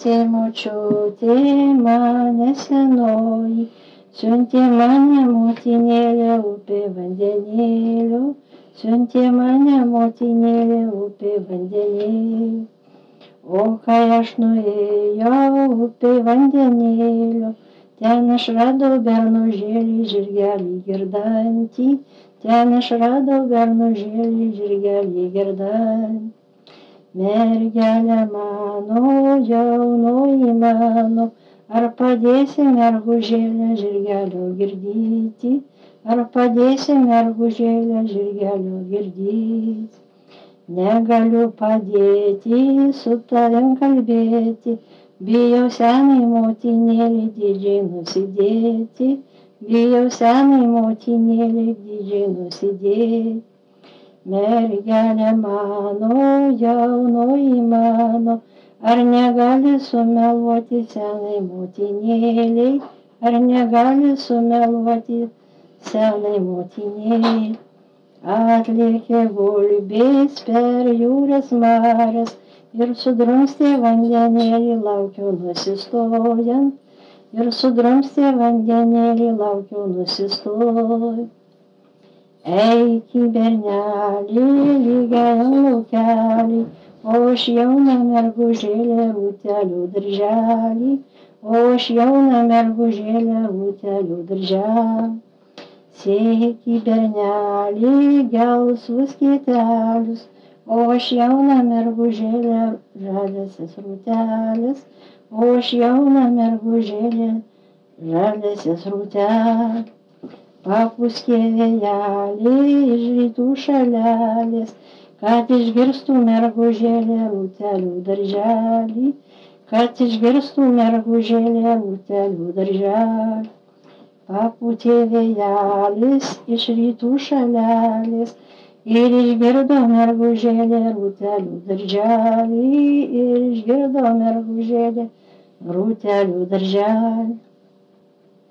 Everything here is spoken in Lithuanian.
siuntė močiutė mane senoji, siuntė mane motinėlė upė vandenėliu, siuntė mane motinėlė upė vandenėliu. O kai aš nuėjau upė vandenėliu, ten aš radau bernužėlį žirgelį girdantį, ten aš radau bernužėlį žirgelį girdantį. Mergelė mano, jaunoji mano, ar padėsi mergužėlę žirgelio girdyti, ar padėsi mergužėlę žirgelio girdyti. Negaliu padėti su tavim kalbėti, bijau senai motinėlį didžiai nusidėti, bijau senai motinėlį didžiai nusidėti. Mergelė mano, jaunoji mano, ar negali sumeluoti senai motinėliai, ar negali sumeluoti senai motinėliai. Atlėkė gulbės per jūras marias ir sudrumstė vandenėlį, laukiau nusistojant, ir sudrumstė vandenėlį, laukiau nusistojant. Eik į bernelį, lygiajam laukelį, o aš jauna mergužėlė rūtelių darželį, o aš jauna mergužėlė rūtelių darželį. Sėk į bernelį gelsvus kietelius, o aš jauna mergužėlė žaliasis rūtelis, o aš jauna mergužėlė žaliasis rūtelis. Papūskė vėjelį iš rytų šalelės, kad išgirstų mergužėlė rūtelių darželį, kad išgirstų mergužėlė rūtelių darželį. Papūtė vėjelis iš rytų šalelės ir išgirdo mergužėlė rūtelių darželį, ir išgirdo mergužėlė rūtelių darželį.